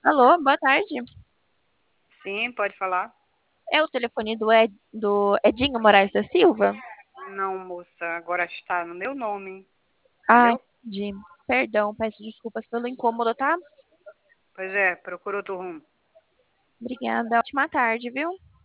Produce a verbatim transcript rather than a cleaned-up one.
Alô, boa tarde. Sim, pode falar. É o telefone do, Ed, do Edinho Moraes da Silva? Não, moça, agora está no meu nome, Ah, entendeu? entendi. Perdão, peço desculpas pelo incômodo, tá? Pois é, procura outro rumo. Obrigada. Ótima tarde, viu?